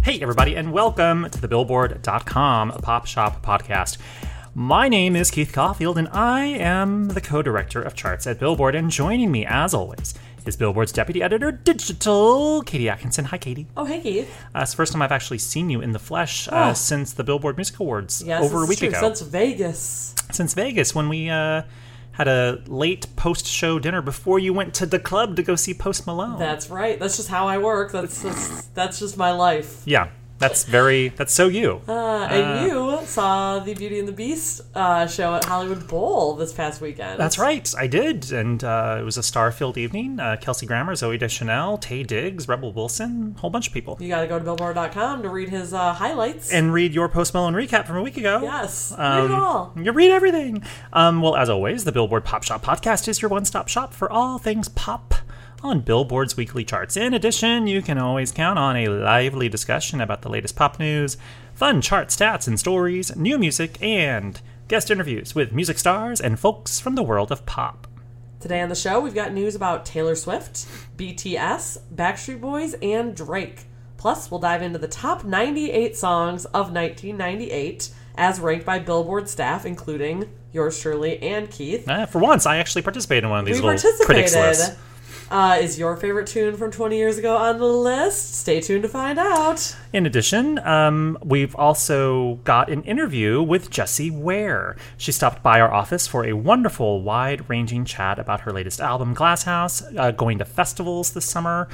Hey, everybody, and welcome to the Billboard.com Pop Shop Podcast. My name is Keith Caulfield, and I am the co-director of charts at Billboard, and joining me, as always, is Billboard's deputy editor digital, Katie Atkinson. Hi, Katie. Oh, hey, Keith. It's the first time I've actually seen you in the flesh since the Billboard Music Awards over a week ago. Since Vegas. Since Vegas, when we had a late post-show dinner before you went to the club to go see Post Malone. That's right. That's just how I work. That's just my life. Yeah. That's so you. And you saw the Beauty and the Beast show at Hollywood Bowl this past weekend. That's right, I did, and it was a star-filled evening. Kelsey Grammer, Zooey Deschanel, Taye Diggs, Rebel Wilson, a whole bunch of people. You got to go to Billboard.com to read his highlights. And read your Post Malone recap from a week ago. Yes, read it all. You read everything. Well, as always, the Billboard Pop Shop Podcast is your one-stop shop for all things pop on Billboard's weekly charts. In addition, you can always count on a lively discussion about the latest pop news, fun chart stats and stories, new music, and guest interviews with music stars and folks from the world of pop. Today on the show, we've got news about Taylor Swift, BTS, Backstreet Boys, and Drake. Plus, we'll dive into the top 98 songs of 1998 as ranked by Billboard staff, including yours truly and Keith. For once, I actually participated in one of these little critics lists. Is your favorite tune from 20 years ago on the list? Stay tuned to find out. In addition, we've also got an interview with Jessie Ware. She stopped by our office for a wonderful, wide-ranging chat about her latest album, Glass House, going to festivals this summer,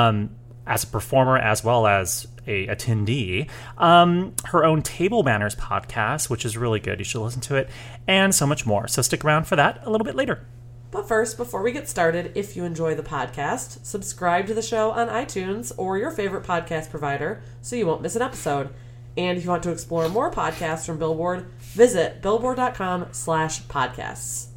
as a performer as well as a attendee, her own Table Manners podcast, which is really good. You should listen to it, and so much more. So stick around for that a little bit later. But first, before we get started, if you enjoy the podcast, subscribe to the show on iTunes or your favorite podcast provider so you won't miss an episode. And if you want to explore more podcasts from Billboard, visit billboard.com/podcasts.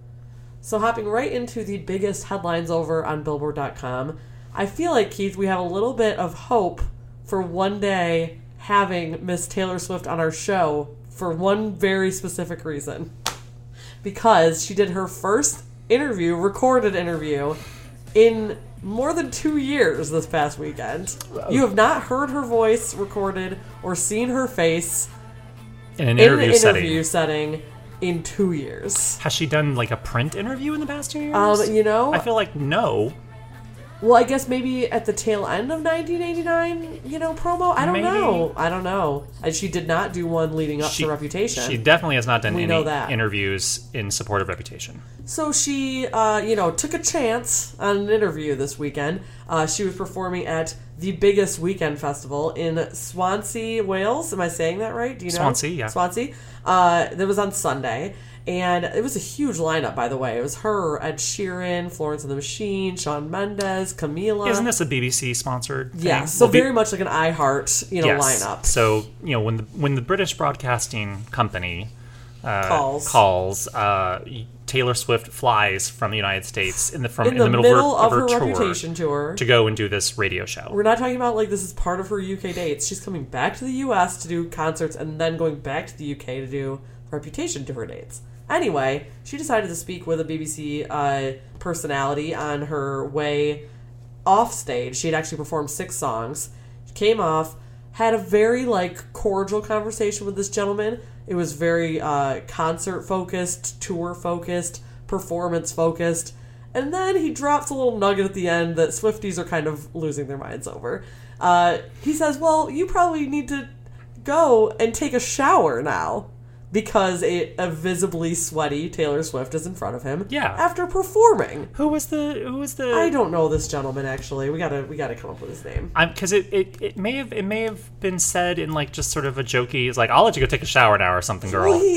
So hopping right into the biggest headlines over on Billboard.com, I feel like, Keith, we have a little bit of hope for one day having Miss Taylor Swift on our show for one very specific reason. Because she did her first recorded interview in more than 2 years this past weekend. You have not heard her voice recorded or seen her face in an interview setting in 2 years. Has she done like a print interview in the past 2 years? I feel like no. Well, I guess maybe at the tail end of 1989, promo? I don't know. And she did not do one leading up to Reputation. She definitely has not done any interviews in support of Reputation. So she, took a chance on an interview this weekend. She was performing at the biggest weekend festival in Swansea, Wales. Am I saying that right? Do you know? Swansea, yeah. Swansea. That was on Sunday. And it was a huge lineup, by the way. It was her, Ed Sheeran, Florence and the Machine, Shawn Mendes, Camila. Isn't this a BBC-sponsored thing? Yeah, so very much like an iHeart, lineup. So, when the British Broadcasting Company calls Taylor Swift flies from the United States in the middle of her Reputation tour to go and do this radio show. We're not talking about like this is part of her UK dates. She's coming back to the US to do concerts and then going back to the UK to do Reputation tour dates. Anyway, she decided to speak with a BBC personality on her way off stage. She had actually performed 6 songs. She came off, had a very cordial conversation with this gentleman. It was very concert-focused, tour-focused, performance-focused. And then he drops a little nugget at the end that Swifties are kind of losing their minds over. He says, well, you probably need to go and take a shower now. Because a visibly sweaty Taylor Swift is in front of him. Yeah. After performing. Who was the? I don't know this gentleman actually. We gotta come up with his name. Because it may have been said in just sort of a jokey. It's like, I'll let you go take a shower now or something, girl. Well,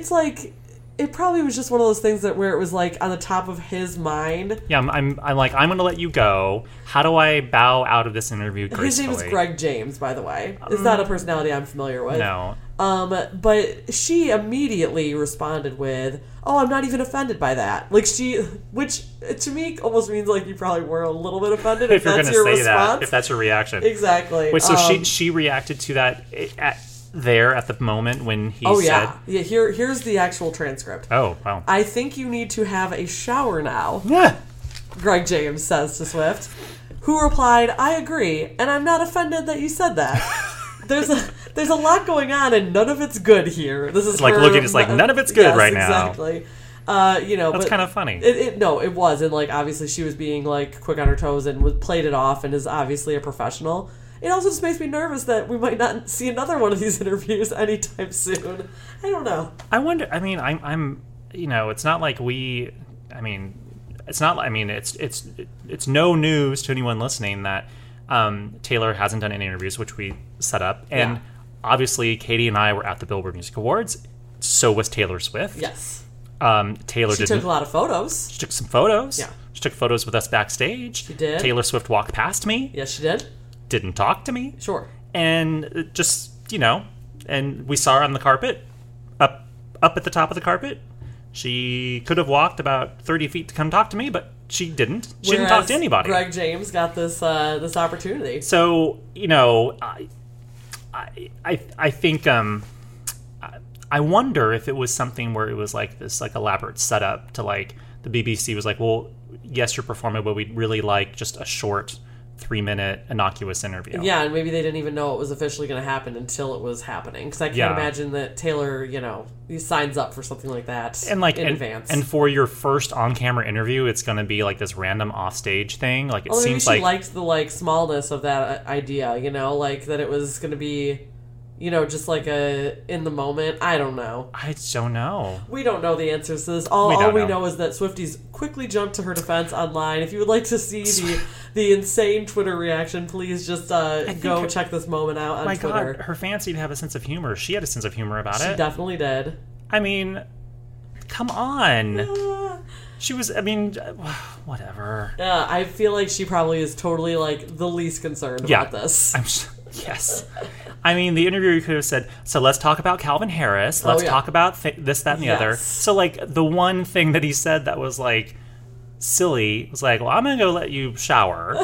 it probably was just one of those things where it was on the top of his mind. Yeah, I'm going to let you go. How do I bow out of this interview gracefully? His name is Greg James, by the way. It's not a personality I'm familiar with. No. But she immediately responded with, "Oh, I'm not even offended by that." Which to me almost means you probably were a little bit offended if that's your response. If that's your reaction. Exactly. Wait, so she reacted to that at the moment when he said... Yeah, here's the actual transcript. Oh, wow. I think you need to have a shower now. Yeah. Greg James says to Swift. who replied, "I agree, and I'm not offended that you said that." There's a lot going on, and none of it's good here. This is like her, looking, it's like none of it's good yes, right now. Exactly. That's kind of funny. It was, and like obviously she was being like quick on her toes and played it off, and is obviously a professional. It also just makes me nervous that we might not see another one of these interviews anytime soon. I don't know. I wonder. I mean, I'm it's not like we. I mean, it's not. I mean, it's no news to anyone listening that Taylor hasn't done any interviews, which we set up, and obviously Katie and I were at the Billboard Music Awards. So was Taylor Swift. Yes. Taylor She took a lot of photos. She took some photos. Yeah. She took photos with us backstage. She did. Taylor Swift walked past me. Yes, she did. Didn't talk to me. Sure. And just, and we saw her on the carpet, up at the top of the carpet. She could have walked about 30 feet to come talk to me, but she didn't. She didn't talk to anybody. Greg James got this opportunity. So, I think I wonder if it was something where it was like this like elaborate setup to like the BBC was like, well, yes, you're performing, but we'd really like just a short 3-minute innocuous interview. Yeah, and maybe they didn't even know it was officially going to happen until it was happening. Because I can't imagine that Taylor, he signs up for something like that in advance. And for your first on-camera interview, it's going to be like this random offstage thing. Like it seems maybe she liked the smallness of that idea. Like that it was going to be. Just like a in the moment. I don't know. I don't know. We don't know the answers to this. All we know is that Swifties quickly jumped to her defense online. If you would like to see the insane Twitter reaction, please just go check this moment out on Twitter. My God, her fans seem to have a sense of humor. She had a sense of humor about it. She definitely did. I mean, come on. She was, whatever. Yeah, I feel like she probably is totally like the least concerned about this. Yes. I mean, the interviewer could have said, so let's talk about Calvin Harris. Let's talk about this, that, and the other. So, like, the one thing that he said that was, like, silly was like, well, I'm going to go let you shower.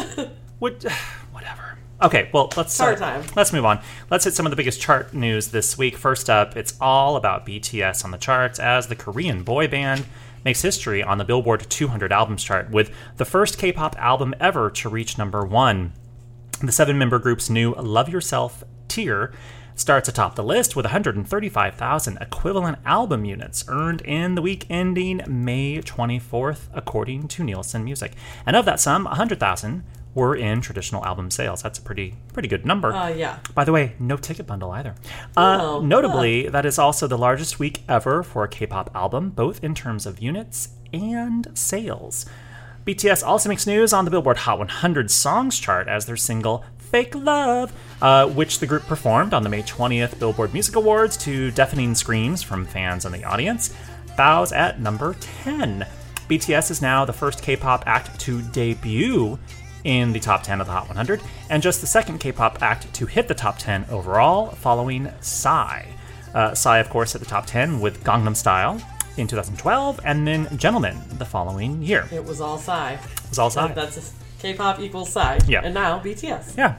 Whatever. Okay, well, let's move on. Let's hit some of the biggest chart news this week. First up, it's all about BTS on the charts as the Korean boy band makes history on the Billboard 200 albums chart with the first K-pop album ever to reach number 1. The 7-member group's new Love Yourself tier starts atop the list with 135,000 equivalent album units earned in the week ending May 24th, according to Nielsen Music. And of that sum, 100,000 were in traditional album sales. That's a pretty good number. Yeah. By the way, no ticket bundle either. Notably, that is also the largest week ever for a K-pop album, both in terms of units and sales. BTS also makes news on the Billboard Hot 100 Songs chart as their single Fake Love, which the group performed on the May 20th Billboard Music Awards to deafening screams from fans in the audience, bows at number 10. BTS is now the first K-pop act to debut in the top 10 of the Hot 100, and just the second K-pop act to hit the top 10 overall, following Psy. Psy, of course, at the top 10 with Gangnam Style in 2012, and then Gentleman the following year. It was all Psy. It was all Psy. That's K-pop equals Psy. Yeah. And now BTS. Yeah.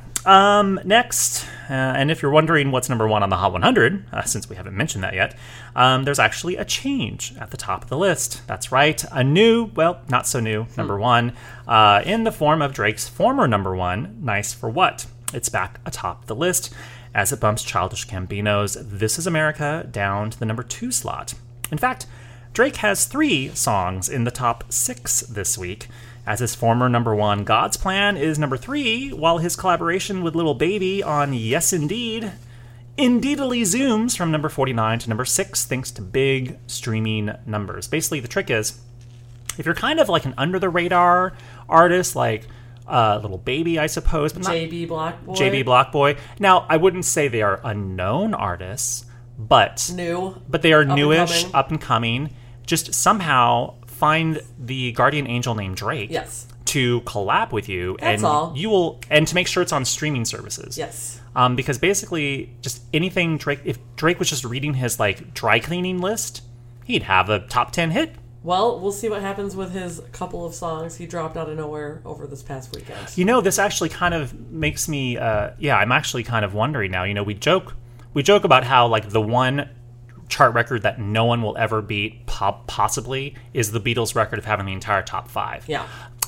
Next, and if you're wondering what's number 1 on the Hot 100, since we haven't mentioned that yet, there's actually a change at the top of the list. That's right, a new, well, not so new, number 1, in the form of Drake's former number 1, Nice for What. It's back atop the list as it bumps Childish Gambino's This Is America down to the number 2 slot. In fact, Drake has 3 songs in the top 6 this week, as his former number 1, God's Plan, is number 3, while his collaboration with Lil Baby on Yes Indeed indeedly zooms from number 49 to number 6 thanks to big streaming numbers. Basically, the trick is, if you're kind of like an under-the-radar artist, like Lil Baby, I suppose, but not JB Blockboy. JB Blockboy. Now, I wouldn't say they are unknown artists, but they are newish, up and coming. Just somehow find the guardian angel named Drake to collab with you. That's and all. You will, and to make sure it's on streaming services. Yes. Because basically, just anything Drake, if Drake was just reading his like dry cleaning list, he'd have a top 10 hit. Well, we'll see what happens with his couple of songs he dropped out of nowhere over this past weekend. This actually kind of makes me, I'm actually kind of wondering now. We joke about how like the one chart record that no one will ever beat possibly is the Beatles record of having the entire top 5. Yeah.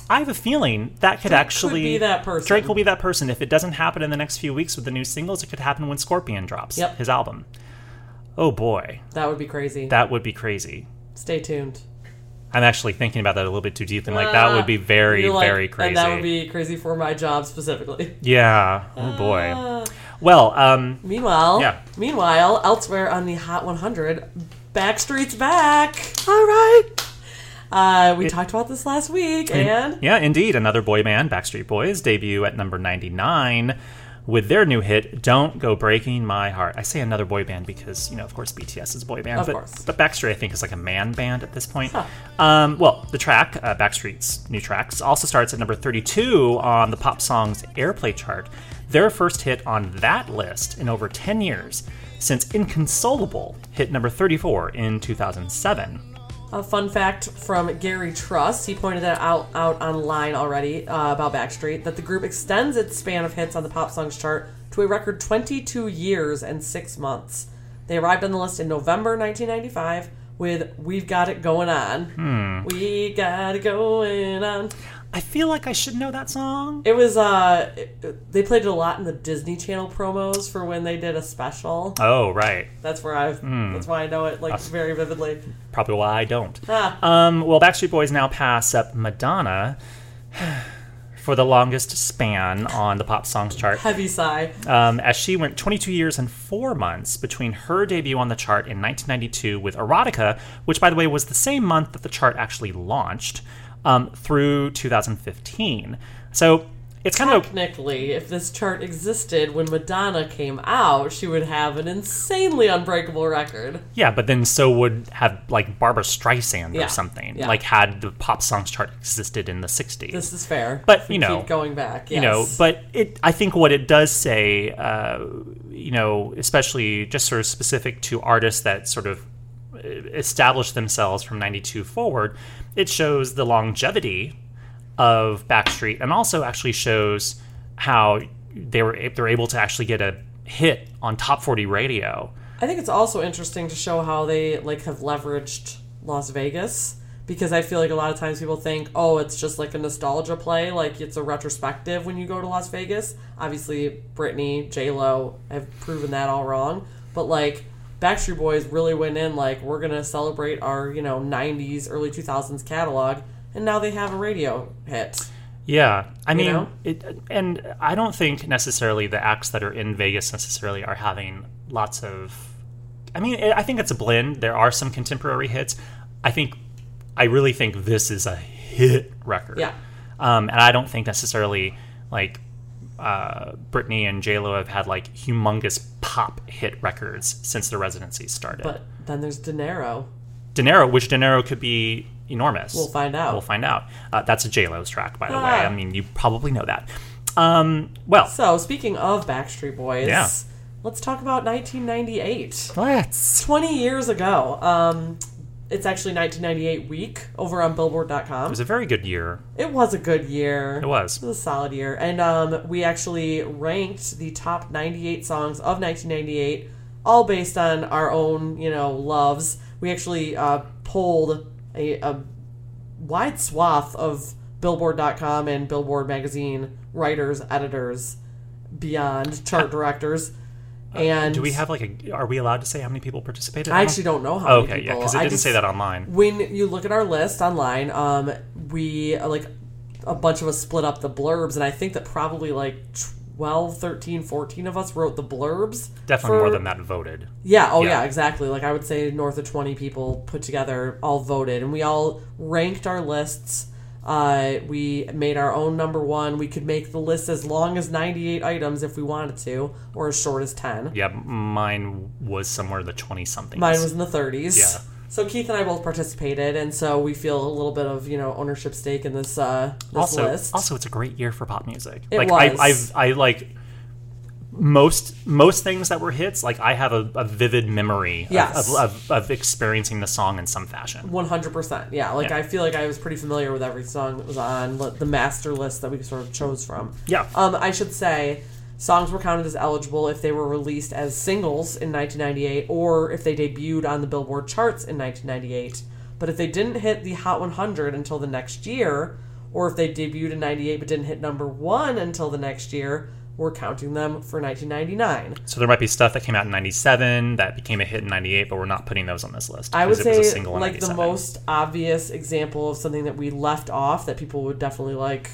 I have a feeling that could actually be that person. Drake will be that person. If it doesn't happen in the next few weeks with the new singles, it could happen when Scorpion drops his album. Oh boy. That would be crazy. That would be crazy. Stay tuned. I'm actually thinking about that a little bit too deep, and that would be very, very crazy. And that would be crazy for my job specifically. Yeah. Oh boy. Well, Meanwhile, elsewhere on the Hot 100, Backstreet's back. All right. We talked about this last week, and yeah, indeed, another boy band, Backstreet Boys, debut at number 99 with their new hit, Don't Go Breaking My Heart. I say another boy band because, of course, BTS is a boy band. But Backstreet, I think, is like a man band at this point. Huh. Well, the track, Backstreet's new tracks, also starts at number 32 on the Pop Songs Airplay chart. Their first hit on that list in over 10 years, since Inconsolable hit number 34 in 2007. A fun fact from Gary Truss, he pointed that out online already about Backstreet, that the group extends its span of hits on the Pop Songs chart to a record 22 years and 6 months. They arrived on the list in November 1995 with We've Got It Going On. We got it going on. I feel like I should know that song. It was, they played it a lot in the Disney Channel promos for when they did a special. Oh, right. That's where that's why I know it, very vividly. Probably why I don't. Well, Backstreet Boys now pass up Madonna for the longest span on the Pop Songs chart. Heavy sigh. As she went 22 years and 4 months between her debut on the chart in 1992 with Erotica, which, by the way, was the same month that the chart actually launched, through 2015. So it's kind of... Technically, if this chart existed when Madonna came out, she would have an insanely unbreakable record. Yeah, but then so would have, Barbra Streisand or something. Yeah. Had the Pop Songs chart existed in the 60s. This is fair. But, keep going back, yes. But I think what it does say, especially just sort of specific to artists that sort of establish themselves from 92 forward, it shows the longevity of Backstreet, and also actually shows how they're able to actually get a hit on top 40 radio. I think it's also interesting to show how they have leveraged Las Vegas, because I feel like a lot of times people think, oh, it's just a nostalgia play, it's a retrospective when you go to Las Vegas. Obviously, Britney, J-Lo have proven that all wrong, but Backstreet Boys really went in we're going to celebrate our, 90s, early 2000s catalog, and now they have a radio hit. Yeah. I mean, and I don't think necessarily the acts that are in Vegas necessarily are having lots of... I think it's a blend. There are some contemporary hits. I really think this is a hit record. Yeah. And I don't think necessarily, Britney and J-Lo have had humongous pop hit records since the residency started. But then there's De Niro, which De Niro could be enormous. We'll find out. That's a J-Lo's track, by the way. You probably know that. So speaking of Backstreet Boys, let's talk about 1998. Let's. 20 years ago. It's actually 1998 week over on Billboard.com. It was a very good year. It was a good year. It was. It was a solid year. And we actually ranked the top 98 songs of 1998, all based on our own, loves. We actually polled a wide swath of Billboard.com and Billboard magazine writers, editors, beyond chart directors. And do we have are we allowed to say how many people participated? I actually don't know how many people. Okay, yeah, because it didn't say that online. When you look at our list online, we, a bunch of us split up the blurbs, and I think that probably 12, 13, 14 of us wrote the blurbs. Definitely more than that voted. Yeah, yeah, exactly. I would say north of 20 people put together all voted, and we all ranked our lists. We made our own number one. We could make the list as long as 98 items if we wanted to, or as short as 10. Yeah, mine was somewhere in the 20-somethings. Mine was in the 30s. Yeah. So Keith and I both participated, and so we feel a little bit of ownership stake in this list. Also, it's a great year for pop music. It was. I most things that were hits. I have a vivid memory of experiencing the song in some fashion. 100%. Yeah. I feel like I was pretty familiar with every song that was on the master list that we sort of chose from. Yeah. I should say, songs were counted as eligible if they were released as singles in 1998 or if they debuted on the Billboard charts in 1998. But if they didn't hit the Hot 100 until the next year, or if they debuted in 98 but didn't hit number 1 until the next year, we're counting them for 1999. So there might be stuff that came out in 97 that became a hit in 98, but we're not putting those on this list. I would because it was a say single in like the 97. most obvious example of something that we left off that people would definitely like,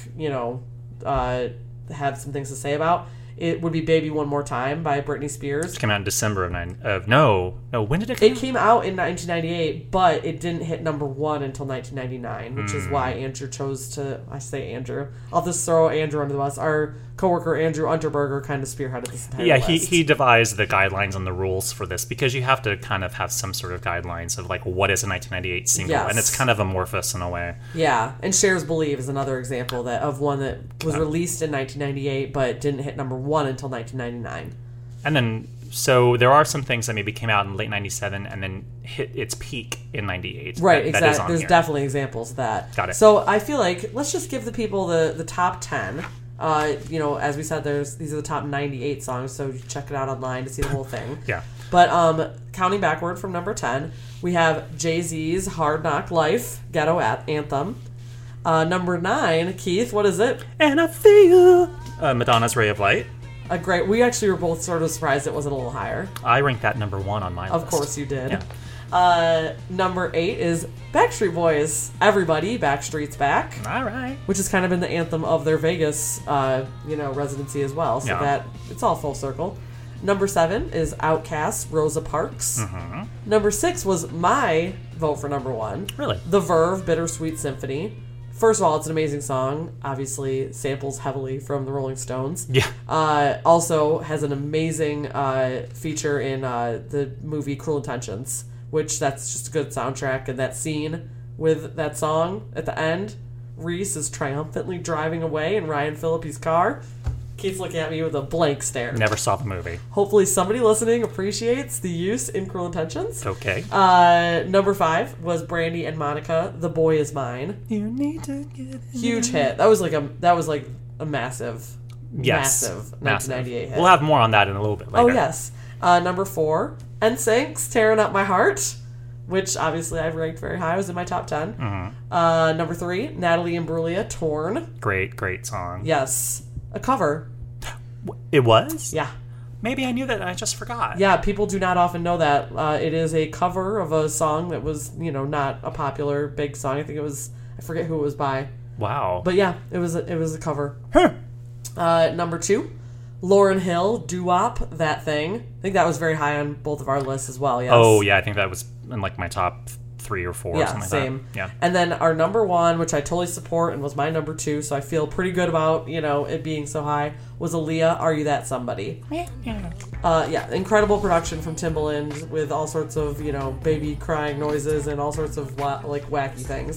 have some things to say about. It would be Baby One More Time by Britney Spears. It came out in December no, when did it come out? It came out in 1998, but it didn't hit number 1 until 1999, which is why Andrew chose to... I say Andrew. I'll just throw Andrew under the bus. Our coworker Andrew Unterberger kind of spearheaded this entire list. He devised the guidelines and the rules for this because you have to kind of have some sort of guidelines of like what is a 1998 single, Yes. and it's kind of amorphous in a way. Yeah, and Cher's Believe is another example of one that was released in 1998, but didn't hit number 1 until 1999. And then, so there are some things that maybe came out in late 97 and then hit its peak in 98. Right, that exactly. is on There's here. definitely examples of that. Got it. So I feel like let's just give the people the top 10. As we said, these are the top 98 songs, so you check it out online to see the whole thing. Yeah. But counting backward from number 10, we have Jay-Z's Hard Knock Life, Ghetto Anthem. Number 9, Keith, what is it? And I feel Madonna's Ray of Light. We actually were both sort of surprised it wasn't a little higher. I ranked that number 1 on my list. Of course you did. Yeah. Number 8 is Backstreet Boys, Everybody, Backstreet's Back. All right. Which has kind of been the anthem of their Vegas, residency as well. So that it's all full circle. Number 7 is Outkast, Rosa Parks. Mm-hmm. Number 6 was my vote for number 1. Really? The Verve, Bittersweet Symphony. First of all, it's an amazing song. Obviously, samples heavily from the Rolling Stones. Yeah. Also has an amazing feature in the movie Cruel Intentions, which that's just a good soundtrack. And that scene with that song at the end, Reese is triumphantly driving away in Ryan Phillippe's car. Keith's looking at me with a blank stare. Never saw the movie. Hopefully somebody listening appreciates the use in Cruel Intentions. Okay. Number 5 was Brandy and Monica, The Boy Is Mine. You need to get Huge hit. That was like a massive 1998 hit. We'll have more on that in a little bit later. Oh, yes. Number 4, NSYNC's Tearing Up My Heart, which obviously I've ranked very high. It was in my top 10. Mm-hmm. Number 3, Natalie Imbruglia, Torn. Great song. Yes. A cover. It was? Yeah. Maybe I knew that and I just forgot. Yeah, people do not often know that. It is a cover of a song that was, not a popular big song. I think it was, I forget who it was by. Wow. But yeah, it was a cover. Huh. Number 2, Lauryn Hill, Doo-Wop, That Thing. I think that was very high on both of our lists as well, yes. Oh, yeah, I think that was in like my top 3 or 4 or something same. like that. Yeah. And then our number 1, which I totally support and was my number 2, so I feel pretty good about, it being so high, was Aaliyah, Are You That Somebody? Incredible production from Timbaland with all sorts of, baby crying noises and all sorts of wacky things.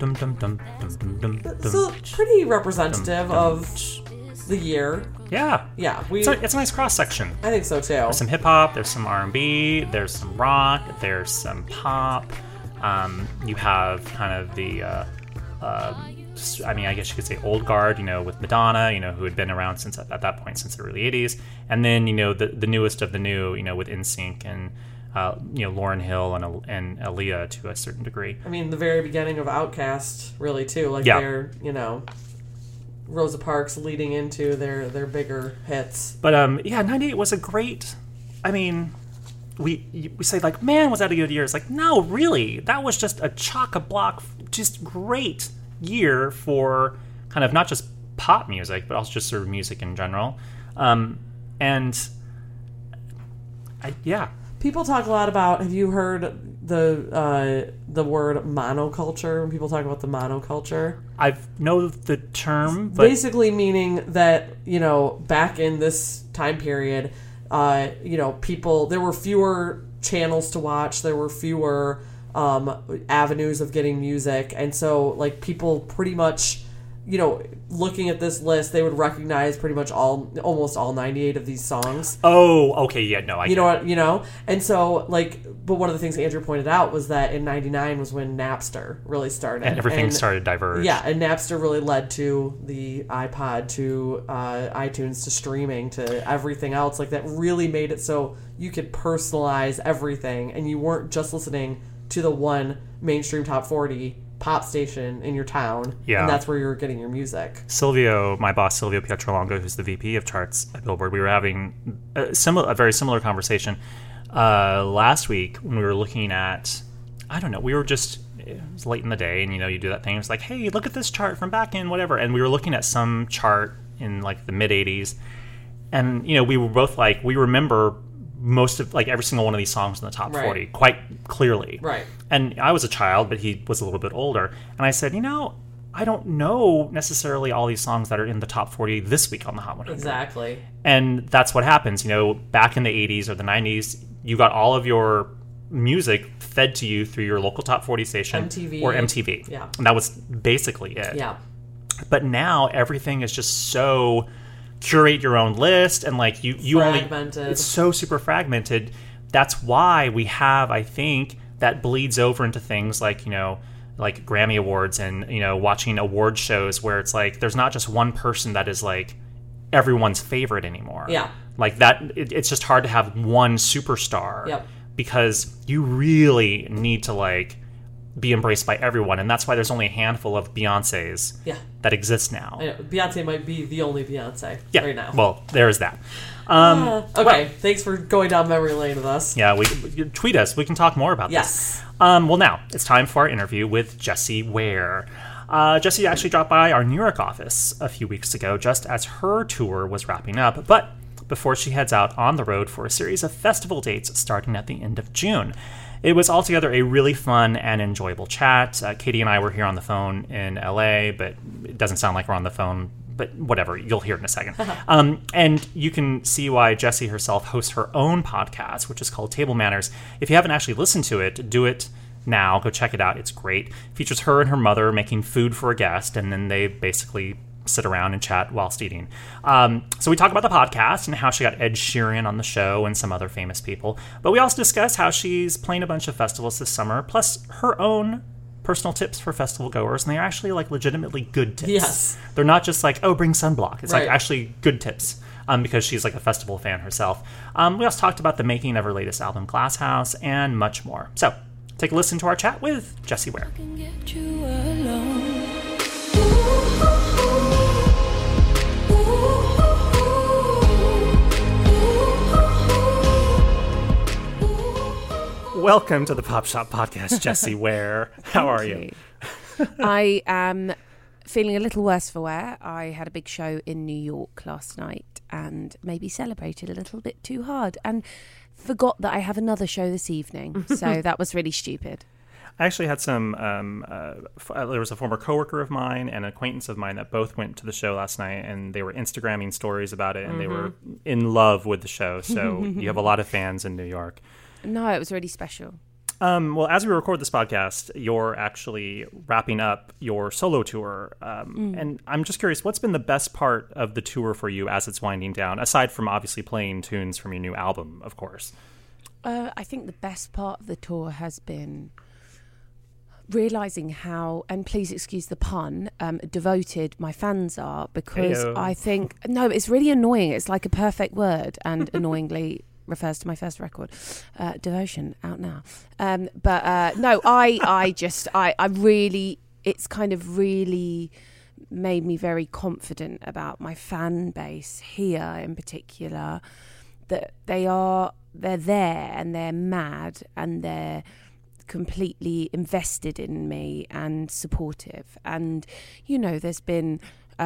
So pretty representative of the year. Yeah. Yeah, it's a nice cross section. I think so too. There's some hip hop, there's some R&B, there's some rock, there's some pop. You have kind of the, I guess you could say old guard, with Madonna, who had been around since at that point since the early 80s. And then, the newest of the new, with NSYNC and, Lauryn Hill and Aaliyah to a certain degree. I mean, the very beginning of Outkast, really, too. Like, they're, Rosa Parks leading into their bigger hits. But, 98 was a great, we say like, man, was that a good year? It's like, no, really, that was just a chock-a-block, just great year for kind of not just pop music, but also just sort of music in general. People talk a lot about, have you heard the word monoculture, when people talk about the monoculture? I know the term, but basically meaning that, back in this time period, people, there were fewer channels to watch, there were fewer avenues of getting music, and so like people pretty much, looking at this list, they would recognize pretty much almost all 98 of these songs. Oh, okay, yeah, no, I and so but one of the things Andrew pointed out was that in 99 was when Napster really started. And everything started to diverge. Yeah, and Napster really led to the iPod, to iTunes, to streaming, to everything else. Like, that really made it so you could personalize everything, and you weren't just listening to the one mainstream top 40 pop station in your town, and that's where you're getting your music. My boss Silvio Pietrolongo, who's the VP of charts at Billboard, we were having a very similar conversation last week when we were looking at, I don't know, it was late in the day, and you do that thing. It's like, hey, look at this chart from back in whatever, and we were looking at some chart in like the mid '80s, and we were both like, we remember most of like every single one of these songs in the top 40 quite clearly. Right. And I was a child, but he was a little bit older, and I said, I don't know necessarily all these songs that are in the top 40 this week on the Hot 100. Exactly. And that's what happens. Back in the 80s or the 90s, you got all of your music fed to you through your local top 40 station or MTV. Yeah. And that was basically it. Yeah. But now everything is just so curate your own list, and like you fragmented. It's so super fragmented. That's why we have, I think, that bleeds over into things like, like Grammy Awards and, watching award shows where it's like there's not just one person that is like everyone's favorite anymore. Yeah. Like that, it's just hard to have one superstar. Yep. Because you really need to like be embraced by everyone, and that's why there's only a handful of Beyoncés that exist now. Beyonce might be the only Beyonce right now. Well, there's that. Okay, thanks for going down memory lane with us. Yeah, we tweet us. We can talk more about this. Well, now it's time for our interview with Jessie Ware. Jessie actually dropped by our New York office a few weeks ago, just as her tour was wrapping up, but before she heads out on the road for a series of festival dates starting at the end of June. It was altogether a really fun and enjoyable chat. Katie and I were here on the phone in LA, but it doesn't sound like we're on the phone, but whatever, you'll hear it in a second. And you can see why Jessie herself hosts her own podcast, which is called Table Manners. If you haven't actually listened to it, do it now. Go check it out. It's great. It features her and her mother making food for a guest, and then they basically sit around and chat whilst eating. So we talk about the podcast and how she got Ed Sheeran on the show and some other famous people. But we also discuss how she's playing a bunch of festivals this summer, plus her own personal tips for festival goers. And they're actually like legitimately good tips. Yes. They're not just like, bring sunblock. It's like actually good tips. Because she's like a festival fan herself. We also talked about the making of her latest album, Glass House, and much more. So take a listen to our chat with Jessie Ware. Welcome to the Pop Shop Podcast, Jessie Ware. How are you? I am feeling a little worse for wear. I had a big show in New York last night and maybe celebrated a little bit too hard and forgot that I have another show this evening. So that was really stupid. I actually had some, there was a former coworker of mine and an acquaintance of mine that both went to the show last night, and they were Instagramming stories about it, and they were in love with the show. So you have a lot of fans in New York. No, it was really special. Well, as we record this podcast, you're actually wrapping up your solo tour. And I'm just curious, what's been the best part of the tour for you as it's winding down, aside from obviously playing tunes from your new album, of course? I think the best part of the tour has been realising how, and please excuse the pun, devoted my fans are, because I think, no, it's really annoying. It's like a perfect word, and annoyingly refers to my first record, Devotion, out now. No, I really, it's kind of really made me very confident about my fan base here in particular, that they're there and they're mad and they're completely invested in me and supportive. And, there's been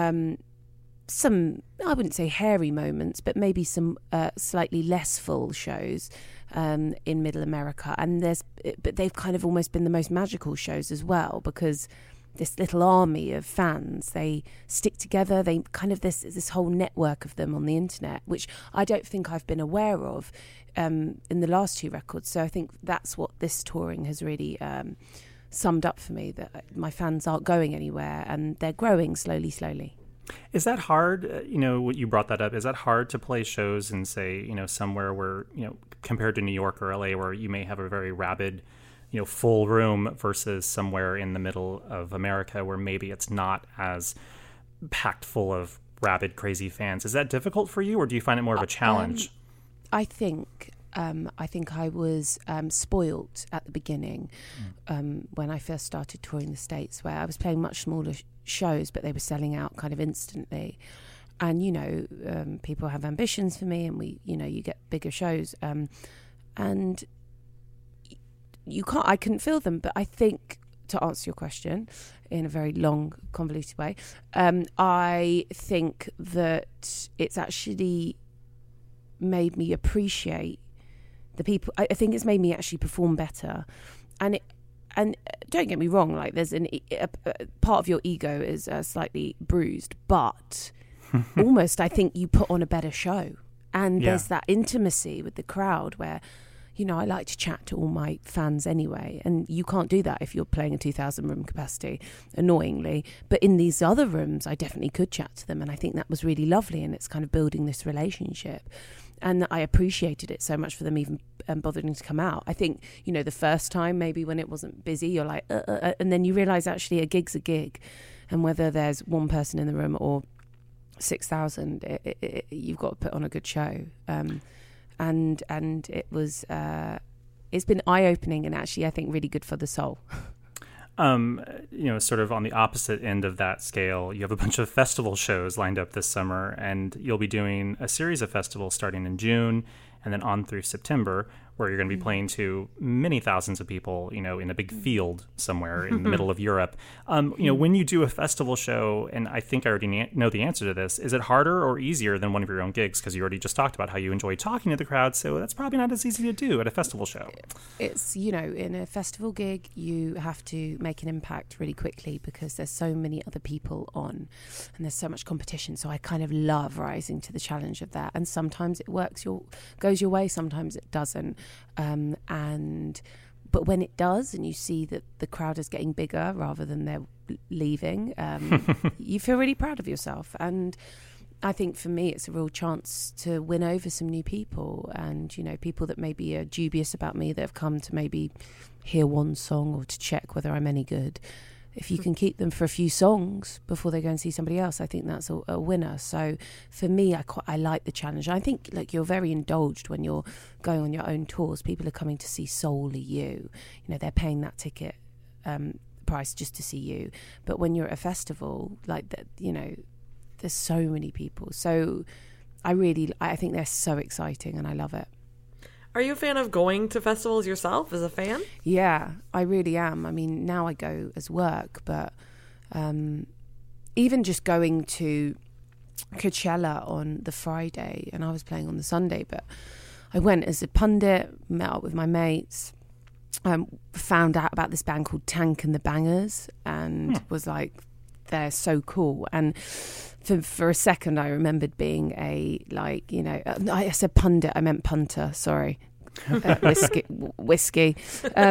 some, I wouldn't say hairy moments, but maybe some slightly less full shows in Middle America, but they've kind of almost been the most magical shows as well, because this little army of fans, they stick together. They kind of this whole network of them on the internet, which I don't think I've been aware of in the last two records. So I think that's what this touring has really summed up for me, that my fans aren't going anywhere and they're growing slowly. Is that hard? You brought that up. Is that hard to play shows in, say, somewhere where, compared to New York or LA, where you may have a very rabid, full room, versus somewhere in the middle of America where maybe it's not as packed full of rabid, crazy fans? Is that difficult for you, or do you find it more of a challenge? I think I think I was spoilt at the beginning when I first started touring the States, where I was playing much smaller shows, but they were selling out kind of instantly. And, you know, people have ambitions for me, and you get bigger shows. And I couldn't fill them. But I think, to answer your question in a very long, convoluted way, I think that it's actually made me appreciate the people. I think it's made me actually perform better. And don't get me wrong, like there's a part of your ego is slightly bruised, but almost I think you put on a better show. And there's that intimacy with the crowd where, you know, I like to chat to all my fans anyway, and you can't do that if you're playing a 2,000 room capacity, annoyingly. But in these other rooms, I definitely could chat to them, and I think that was really lovely, and it's kind of building this relationship. And I appreciated it so much for them even bothering to come out. I think, you know, the first time, maybe when it wasn't busy, you're like, and then you realise actually a gig's a gig, and whether there's one person in the room or 6,000, you've got to put on a good show. And it was it's been eye-opening and actually I think really good for the soul. You know, sort of on the opposite end of that scale, you have a bunch of festival shows lined up this summer, and you'll be doing a series of festivals starting in June and then on through September, where you're going to be playing to many thousands of people, you know, in a big field somewhere in the middle of Europe. You know, when you do a festival show, and I think I already know the answer to this, is it harder or easier than one of your own gigs? Because you already just talked about how you enjoy talking to the crowd, so that's probably not as easy to do at a festival show. It's, you know, in a festival gig, you have to make an impact really quickly because there's so many other people on and there's so much competition. So I kind of love rising to the challenge of that. And sometimes it goes your way, sometimes it doesn't. But when it does, and you see that the crowd is getting bigger rather than they're leaving, you feel really proud of yourself. And I think for me, it's a real chance to win over some new people, and, you know, people that maybe are dubious about me that have come to maybe hear one song or to check whether I'm any good. If you can keep them for a few songs before they go and see somebody else, I think that's a winner. So for me, I like the challenge. I think, like, you're very indulged when you're going on your own tours. People are coming to see solely you. You know, they're paying that ticket price just to see you. But when you're at a festival, like that, you know, there's so many people. So I think they're so exciting, and I love it. Are you a fan of going to festivals yourself as a fan? Yeah, I really am. I mean, now I go as work, but even just going to Coachella on the Friday, and I was playing on the Sunday, but I went as a pundit, met up with my mates, found out about this band called Tank and the Bangers, and was like, they're so cool. And for a second, I remembered being I said pundit, I meant punter, sorry. Whiskey.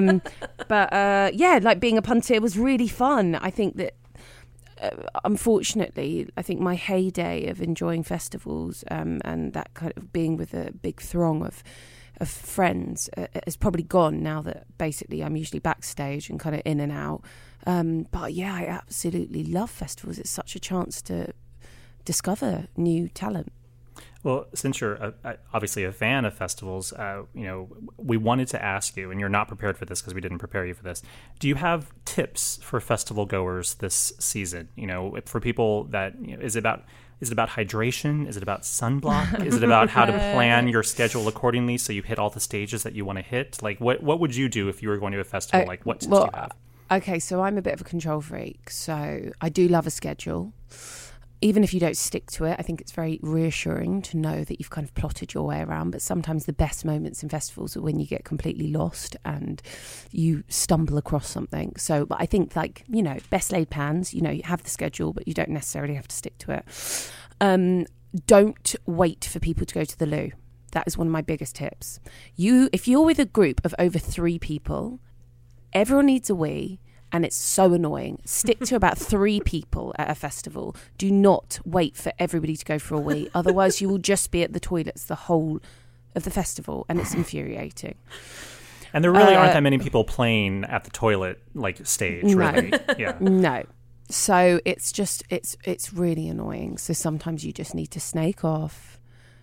Yeah, like being a punter, it was really fun. I think that, unfortunately, I think my heyday of enjoying festivals and that kind of being with a big throng of friends is probably gone now that basically I'm usually backstage and kind of in and out. But yeah, I absolutely love festivals. It's such a chance to discover new talent. Well, since you're obviously a fan of festivals, you know, we wanted to ask you, and you're not prepared for this because we didn't prepare you for this. Do you have tips for festival goers this season? You know, for people that, you know, is it about hydration? Is it about sunblock? Is it about how to plan your schedule accordingly so you hit all the stages that you want to hit? Like, what would you do if you were going to a festival? Like, what tips do you have? Okay, so I'm a bit of a control freak, so I do love a schedule. Even if you don't stick to it, I think it's very reassuring to know that you've kind of plotted your way around. But sometimes the best moments in festivals are when you get completely lost and you stumble across something. So, but I think, like, you know, best laid plans, you know, you have the schedule, but you don't necessarily have to stick to it. Don't wait for people to go to the loo. That is one of my biggest tips. If you're with a group of over 3 people, everyone needs a wee. And it's so annoying. Stick to about 3 people at a festival. Do not wait for everybody to go for a wee. Otherwise, you will just be at the toilets the whole of the festival, and it's infuriating. And there really aren't that many people playing at the toilet, like, stage, really. Yeah. No. So it's really annoying. So sometimes you just need to snake off,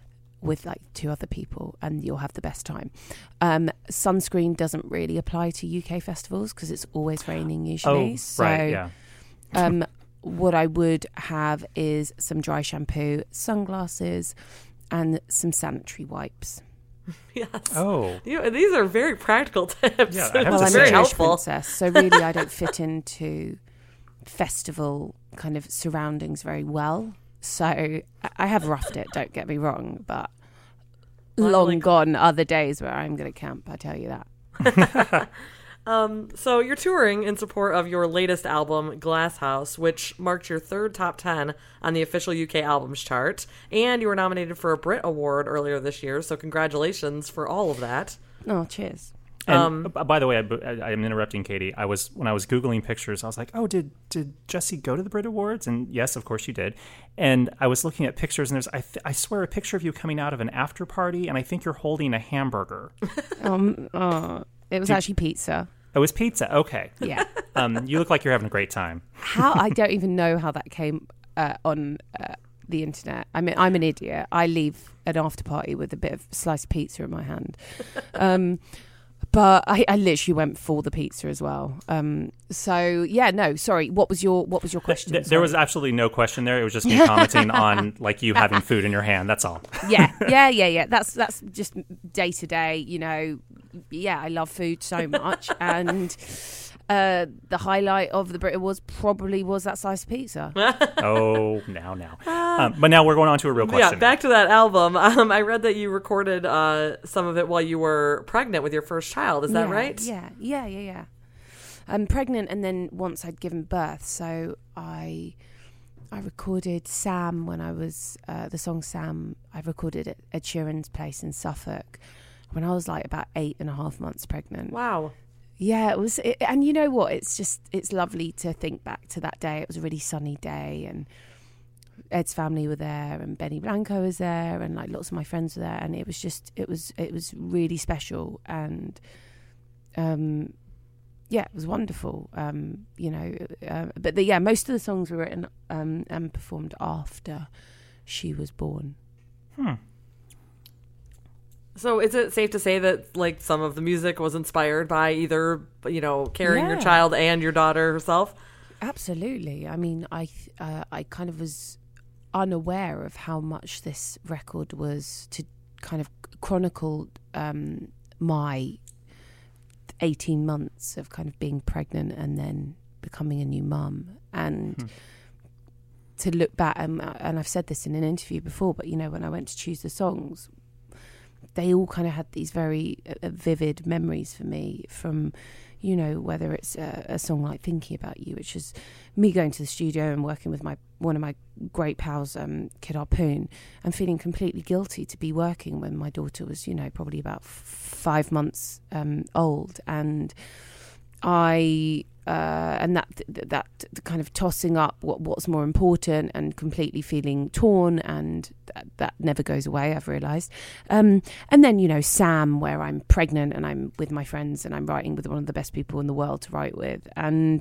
with like 2 other people, and you'll have the best time. Sunscreen doesn't really apply to UK festivals because it's always raining usually. Right, yeah. What I would have is some dry shampoo, sunglasses, and some sanitary wipes. Yes. Oh. These are very practical tips. Yeah, Well, I'm very a Jewish helpful. princess, so really I don't fit into festival kind of surroundings very well. So I have roughed it, don't get me wrong, but long gone are the days where I'm going to camp, I tell you that. So you're touring in support of your latest album, Glass House, which marked your 3rd top 10 on the official UK albums chart, and you were nominated for a Brit Award earlier this year, so congratulations for all of that. Oh, cheers. And by the way, I'm interrupting Katie. When I was Googling pictures, I was like, oh, did Jessie go to the Brit Awards? And yes, of course you did. And I was looking at pictures, and there's, I swear, a picture of you coming out of an after party, and I think you're holding a hamburger. It was actually pizza. Oh, it was pizza. Okay. Yeah. You look like you're having a great time. I don't even know how that came on the internet. I mean, I'm an idiot. I leave an after party with a bit of sliced pizza in my hand. But I literally went for the pizza as well. So yeah, no, sorry. What was your question? There was absolutely no question there. It was just me commenting on like you having food in your hand. That's all. Yeah. That's just day to day. You know, yeah, I love food so much, and the highlight of the Brit Awards probably was that slice of pizza. Oh, now. But now we're going on to a real question. Yeah, back to that album. I read that you recorded some of it while you were pregnant with your first child. Is that right? Yeah. I'm pregnant, and then once I'd given birth, so I recorded Sam when I was the song Sam. I recorded at Ed Sheeran's place in Suffolk when I was like about 8.5 months pregnant. Wow. Yeah, it was, and you know what? It's lovely to think back to that day. It was a really sunny day, and Ed's family were there, and Benny Blanco was there, and like lots of my friends were there, and it was really special, and yeah, it was wonderful. You know, but most of the songs were written and performed after she was born. So is it safe to say that like some of the music was inspired by either, you know, carrying your child and your daughter herself? Absolutely. I mean, I kind of was unaware of how much this record was to kind of chronicle my 18 months of kind of being pregnant and then becoming a new mum. And to look back, and I've said this in an interview before, but, you know, when I went to choose the songs, they all kind of had these very vivid memories for me from, you know, whether it's a song like Thinking About You, which is me going to the studio and working with one of my great pals, Kid Harpoon, and feeling completely guilty to be working when my daughter was, you know, probably about 5 months old. And and that kind of tossing up what's more important and completely feeling torn, and that never goes away, I've realised. And then, you know, Sam, where I'm pregnant and I'm with my friends and I'm writing with one of the best people in the world to write with. And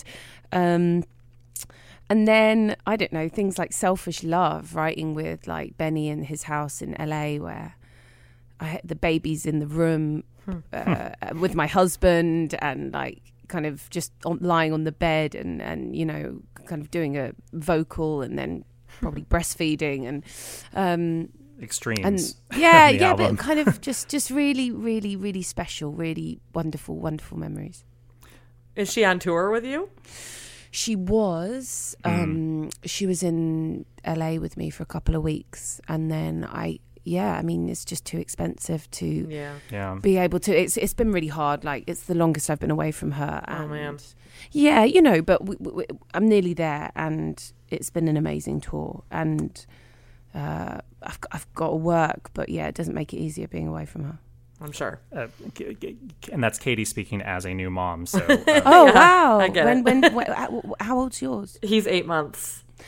then, I don't know, things like Selfish Love, writing with like Benny in his house in LA, where the baby's in the room with my husband, and like kind of just lying on the bed and you know, kind of doing a vocal and then probably breastfeeding and extremes. And yeah, but kind of just really, really, really special, really wonderful memories. Is she on tour with you? She was. She was in LA with me for a couple of weeks, and then I mean, it's just too expensive to be able to. It's been really hard. Like, it's the longest I've been away from her. And, oh man. Yeah, you know, but I'm nearly there, and it's been an amazing tour. And I've got to work, but yeah, it doesn't make it easier being away from her. I'm sure. And that's Katie speaking as a new mom. So. Oh wow! I get it. When how old's yours? He's 8 months.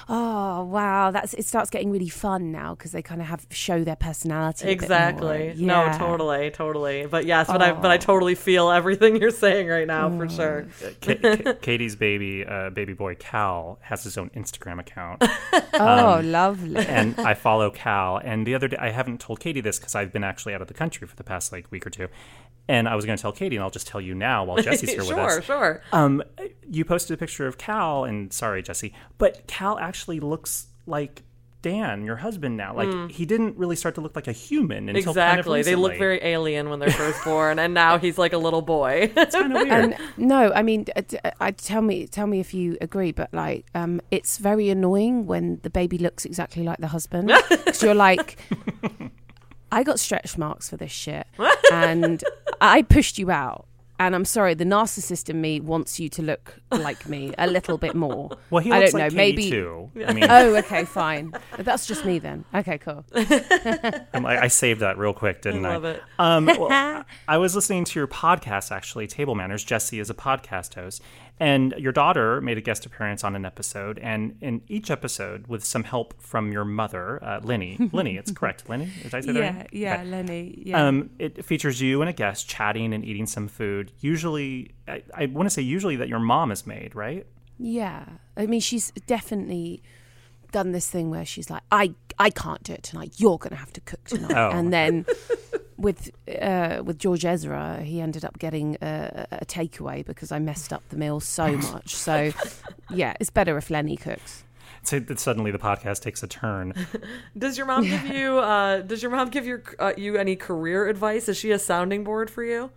Oh wow, it starts getting really fun now because they kind of show their personality. Exactly. Yeah. No, totally. But yes, but I totally feel everything you're saying right now for sure. Katie's baby boy Cal has his own Instagram account. Lovely. And I follow Cal. And the other day, I haven't told Katie this because I've been actually out of the country for the past week or two. And I was going to tell Katie, and I'll just tell you now while Jesse's here with us. Sure. You posted a picture of Cal, and sorry, Jesse, but Cal actually looks like Dan, your husband now. Like, he didn't really start to look like a human until kind of recently. They look very alien when they're first born, and now he's like a little boy. It's kind of weird. No, I mean, tell me if you agree, but like, it's very annoying when the baby looks exactly like the husband. Because you're like... I got stretch marks for this shit, and I pushed you out. And I'm sorry, the narcissist in me wants you to look like me a little bit more. Well, he looks like Katie too. I mean, oh, okay, fine. That's just me then. Okay, cool. I saved that real quick, didn't I? Love it. Well, I was listening to your podcast, actually, Table Manners. Jesse is a podcast host. And your daughter made a guest appearance on an episode. And in each episode, with some help from your mother, Lenny. Lenny, it's correct. Lenny? Did I say that right? Yeah, okay. Lenny. Yeah. It features you and a guest chatting and eating some food. Usually, I want to say usually that your mom has made, right? Yeah. I mean, she's definitely done this thing where she's like, I can't do it tonight. You're going to have to cook tonight. Oh. And then... With George Ezra, he ended up getting a takeaway because I messed up the meal so much. So, yeah, it's better if Lenny cooks. So suddenly the podcast takes a turn. Does your mom give you? Does your mom give you any career advice? Is she a sounding board for you?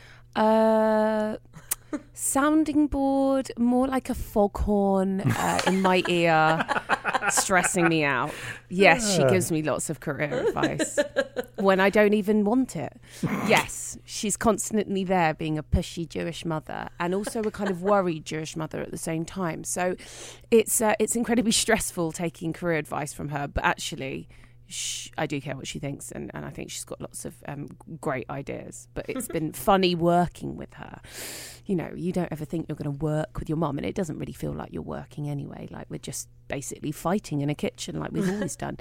Sounding board, more like a foghorn in my ear, stressing me out. Yes, she gives me lots of career advice when I don't even want it. Yes, she's constantly there being a pushy Jewish mother and also a kind of worried Jewish mother at the same time. So it's incredibly stressful taking career advice from her, but actually... I do care what she thinks, and I think she's got lots of great ideas. But it's been funny working with her. You know, you don't ever think you're going to work with your mum, and it doesn't really feel like you're working anyway. Like, we're just basically fighting in a kitchen like we've always done.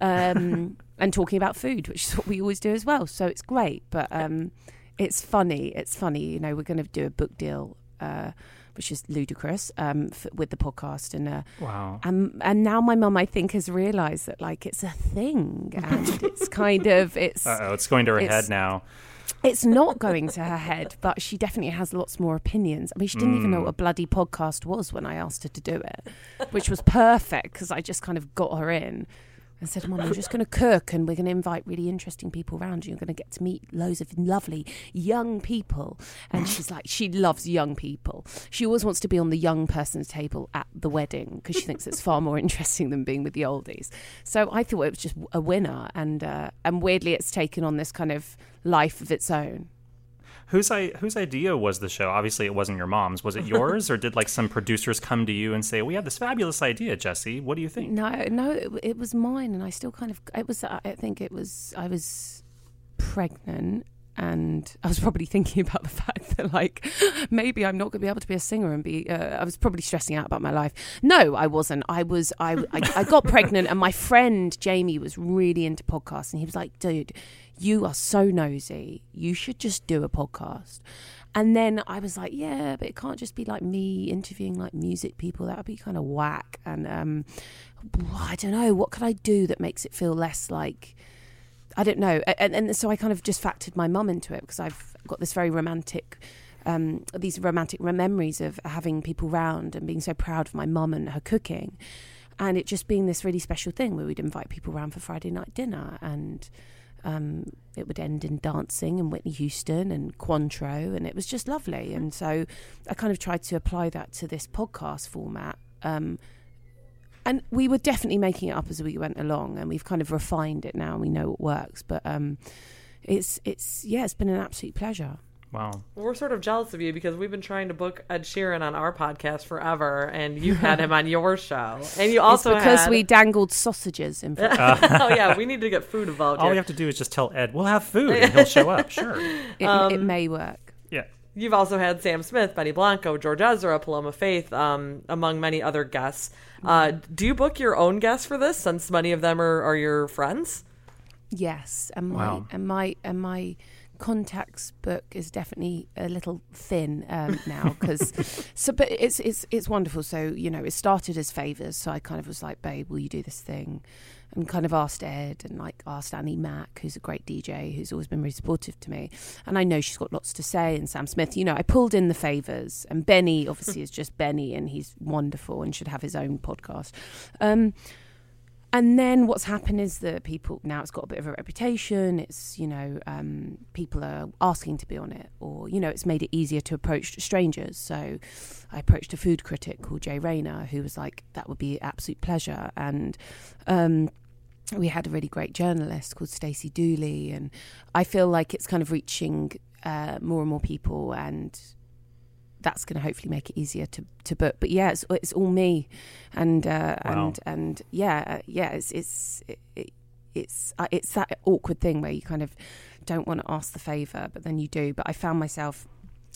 And talking about food, which is what we always do as well. So it's great, but it's funny. It's funny. You know, we're going to do a book deal which is ludicrous, with the podcast. And wow. And now my mum, I think, has realised that, like, it's a thing. And it's kind of... it's going to her head now. It's not going to her head, but she definitely has lots more opinions. I mean, she didn't even know what a bloody podcast was when I asked her to do it, which was perfect because I just kind of got her in. And said, Mum, I'm just going to cook and we're going to invite really interesting people around you. You're going to get to meet loads of lovely young people. And she's like, she loves young people. She always wants to be on the young person's table at the wedding because she thinks it's far more interesting than being with the oldies. So I thought it was just a winner. And weirdly, it's taken on this kind of life of its own. Whose idea was the show? Obviously, it wasn't your mom's. Was it yours, or did like some producers come to you and say, "We have this fabulous idea, Jesse. What do you think?" No, it was mine, and I still kind of. It was. I think it was. I was pregnant, and I was probably thinking about the fact that, like, maybe I'm not going to be able to be a singer and be. I was probably stressing out about my life. No, I wasn't. I got pregnant, and my friend Jamie was really into podcasts, and he was like, "Dude, you are so nosy. You should just do a podcast." And then I was like, yeah, but it can't just be like me interviewing like music people. That would be kind of whack. And I don't know, what could I do that makes it feel less like, I don't know. And so I kind of just factored my mum into it because I've got this very romantic, these romantic memories of having people round and being so proud of my mum and her cooking. And it just being this really special thing where we'd invite people round for Friday night dinner, and it would end in dancing and Whitney Houston and Cointreau, and it was just lovely. And so I kind of tried to apply that to this podcast format. And we were definitely making it up as we went along, and we've kind of refined it now and we know what works. But it's been an absolute pleasure. Wow. Well, we're sort of jealous of you because we've been trying to book Ed Sheeran on our podcast forever, and you had him on your show. And you also because we dangled sausages in front of him. Oh, yeah, we need to get food involved All here. we have to do is just tell Ed, we'll have food, and he'll show up, sure. It may work. Yeah. You've also had Sam Smith, Benny Blanco, George Ezra, Paloma Faith, among many other guests. Do you book your own guests for this, since many of them are your friends? Yes, and my contacts book is definitely a little thin now, because but it's wonderful. So it started as favors. So I kind of was like, babe, will you do this thing? And kind of asked Ed and asked Annie Mac, who's a great DJ, who's always been really supportive to me. And I know she's got lots to say. And Sam Smith, I pulled in the favors. And Benny obviously is just Benny, and he's wonderful and should have his own podcast. And then what's happened is that people, now it's got a bit of a reputation. It's, people are asking to be on it, or, it's made it easier to approach strangers. So I approached a food critic called Jay Rayner, who was like, that would be an absolute pleasure. And we had a really great journalist called Stacey Dooley. And I feel like it's kind of reaching more and more people, and that's going to hopefully make it easier to book. But yeah, it's all me, and wow. and it's that awkward thing where you kind of don't want to ask the favor, but then you do. But I found myself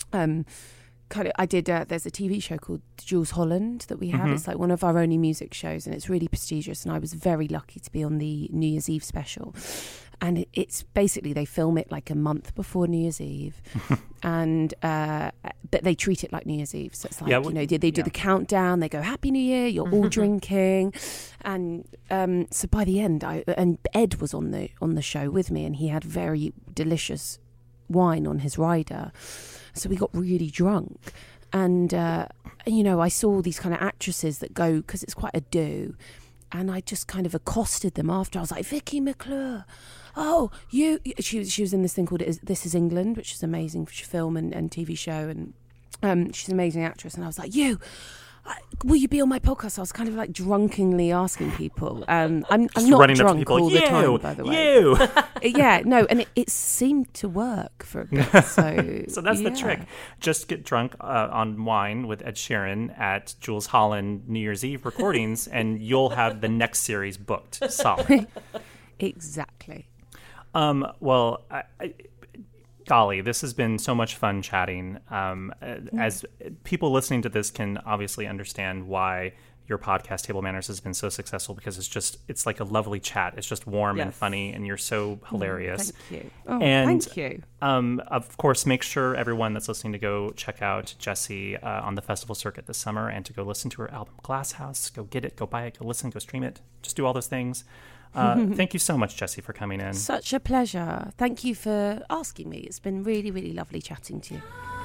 I did there's a TV show called Jules Holland that we have. Mm-hmm. It's like one of our only music shows, and it's really prestigious, and I was very lucky to be on the New Year's Eve special. And it's basically, they film it like a month before New Year's Eve, and but they treat it like New Year's Eve. So it's like, they do the countdown, they go, Happy New Year, you're all drinking. And so by the end, and Ed was on the show with me, and he had very delicious wine on his rider. So we got really drunk. And, I saw these kind of actresses that go, because it's quite a do. And I just kind of accosted them after. I was like, Vicky McClure. Oh, she was in this thing called This Is England, which is an amazing film and TV show. And she's an amazing actress. And I was like, will you be on my podcast? I was kind of like drunkenly asking people. I'm not drunk all the time, by the way. Yeah, no, and it seemed to work for a bit. So that's the trick. Just get drunk on wine with Ed Sheeran at Jules Holland New Year's Eve recordings, and you'll have the next series booked. Solid. Exactly. Well, golly, this has been so much fun chatting. As people listening to this can obviously understand why your podcast Table Manners has been so successful, because it's like a lovely chat. It's just warm and funny, and you're so hilarious. Thank you. Thank you. Of course, make sure everyone that's listening to go check out Jessie on the festival circuit this summer, and to go listen to her album Glass House. Go get it, go buy it, go listen, go stream it. Just do all those things. Thank you so much, Jessie, for coming in. Such a pleasure. Thank you for asking me. It's been really, really lovely chatting to you.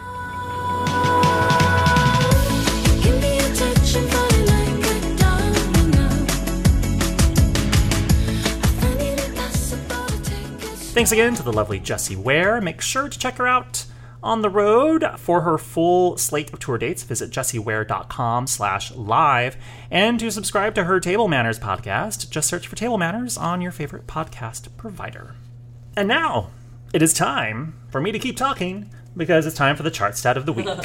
Give me attention, falling like a domino. I find it impossible to take a... Thanks again to the lovely Jessie Ware. Make sure to check her out on the road. For her full slate of tour dates, visit jessieware.com/live. And to subscribe to her Table Manners podcast, just search for Table Manners on your favorite podcast provider. And now, it is time for me to keep talking, because it's time for the chart stat of the week.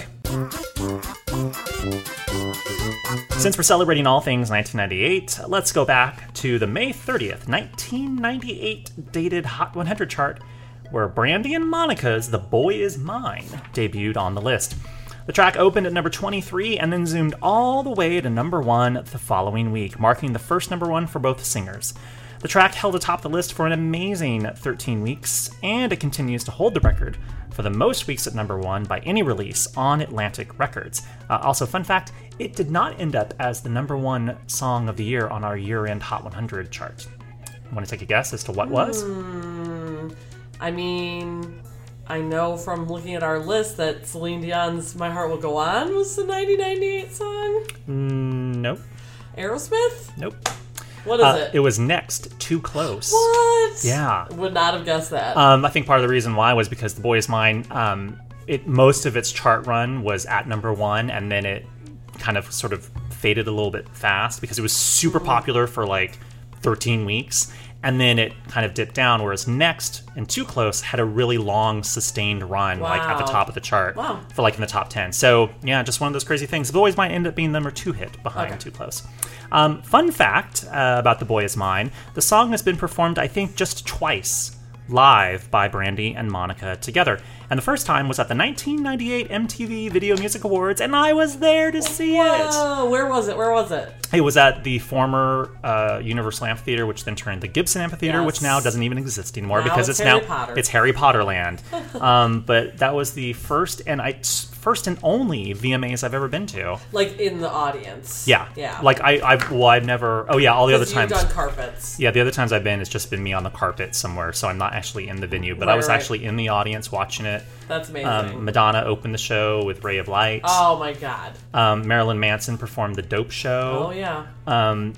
Since we're celebrating all things 1998, let's go back to the May 30th, 1998 dated Hot 100 chart, where Brandy and Monica's The Boy Is Mine debuted on the list. The track opened at number 23 and then zoomed all the way to number 1 the following week, marking the first number 1 for both singers. The track held atop the list for an amazing 13 weeks, and it continues to hold the record for the most weeks at number 1 by any release on Atlantic Records. Also, fun fact, it did not end up as the number 1 song of the year on our year-end Hot 100 chart. Want to take a guess as to what was? I mean, I know from looking at our list that Celine Dion's My Heart Will Go On was the 1998 song. Nope. Aerosmith? Nope. What is it? It was Next, Too Close. What? Yeah. Would not have guessed that. I think part of the reason why was because The Boy Is Mine, most of its chart run was at number 1, and then it kind of sort of faded a little bit fast because it was super popular for like 13 weeks. And then it kind of dipped down, whereas Next and Too Close had a really long, sustained run, like at the top of the chart, for like in the top 10. So, yeah, just one of those crazy things. The Boy Is Mine ended up being number 2 hit behind Too Close. Fun fact about The Boy Is Mine, the song has been performed, I think, just twice live by Brandy and Monica together. And the first time was at the 1998 MTV Video Music Awards, and I was there to see it. Whoa, where was it? It was at the former Universal Amphitheater, which then turned the Gibson Amphitheater, which now doesn't even exist anymore because it's Harry Potter land. But that was the first and only VMAs I've ever been to. Like in the audience. Yeah. Like I've never. Oh yeah, all the other times. You've done carpets. Yeah, the other times I've been, it's just been me on the carpet somewhere, so I'm not actually in the venue. But I was actually in the audience watching it. That's amazing. Madonna opened the show with Ray of Light. Oh my God. Marilyn Manson performed the Dope Show. Oh yeah. So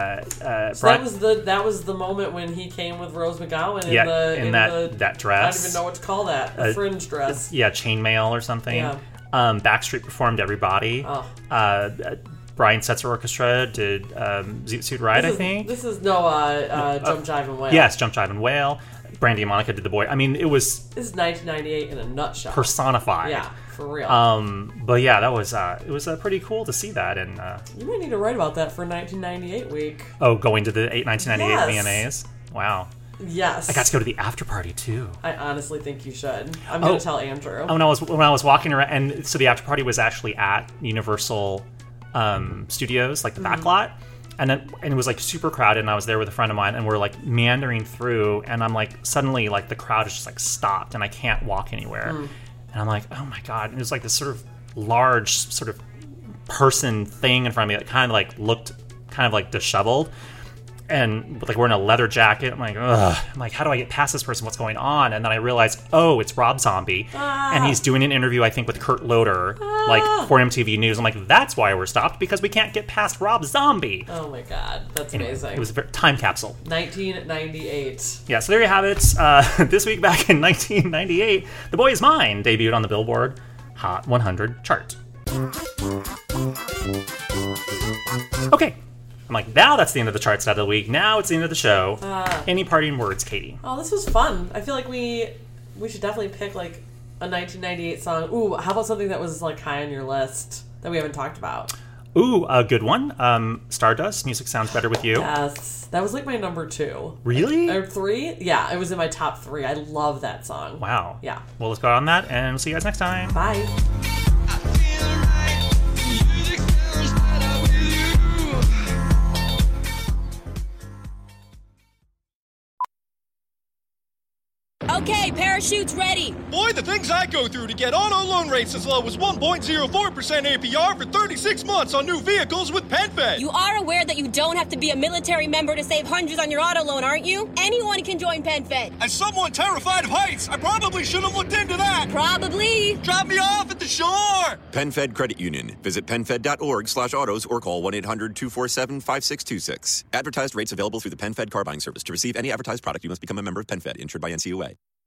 that was the moment when he came with Rose McGowan in that dress. I don't even know what to call that. A fringe dress. Yeah, chainmail or something. Yeah. Backstreet performed Everybody. Oh. Brian Setzer Orchestra did Zoot Suit Ride, I think. This is Jump, Jive, and Wail. Yes, Jump, Jive, and Wail. Brandy and Monica did The Boy. I mean, it was... This is 1998 in a nutshell. Personified. Yeah, for real. But yeah, that was it was pretty cool to see that. And you might need to write about that for 1998 week. Oh, going to the 1998 VMAs? Wow. Yes. I got to go to the after party too. I honestly think you should. I'm going to tell Andrew. When I was walking around, and so the after party was actually at Universal Studios, like the back lot, and it was like super crowded, and I was there with a friend of mine, and we're like meandering through, and I'm like, suddenly like the crowd is just like stopped, and I can't walk anywhere, and I'm like, oh my God, and it was like this sort of large sort of person thing in front of me that kind of like looked kind of like disheveled, and like wearing a leather jacket. I'm like, ugh. I'm like, how do I get past this person? What's going on? And then I realized, oh, it's Rob Zombie, and he's doing an interview, I think, with Kurt Loder, like for MTV News. I'm like, that's why we're stopped, because we can't get past Rob Zombie. Oh my God, that's amazing. It was a time capsule. 1998. Yeah, so there you have it. This week back in 1998, The Boy Is Mine debuted on the Billboard Hot 100 chart. Okay. I'm like, now that's the end of the chart stat of the week. Now it's the end of the show. Any parting words, Katie? Oh, this was fun. I feel like we should definitely pick like a 1998 song. Ooh, how about something that was like high on your list that we haven't talked about? Ooh, a good one. Stardust, Music Sounds Better With You. Yes, that was like my number 2. Really? Or 3? Yeah, it was in my top 3. I love that song. Wow. Yeah. Well, let's go on that, and we'll see you guys next time. Bye. Okay, parachutes ready. Boy, the things I go through to get auto loan rates as low as 1.04% APR for 36 months on new vehicles with PenFed. You are aware that you don't have to be a military member to save hundreds on your auto loan, aren't you? Anyone can join PenFed. As someone terrified of heights, I probably should have looked into that. Probably. Drop me off at the shore. PenFed Credit Union. Visit PenFed.org/autos or call 1-800-247-5626. Advertised rates available through the PenFed car buying service. To receive any advertised product, you must become a member of PenFed, insured by NCUA.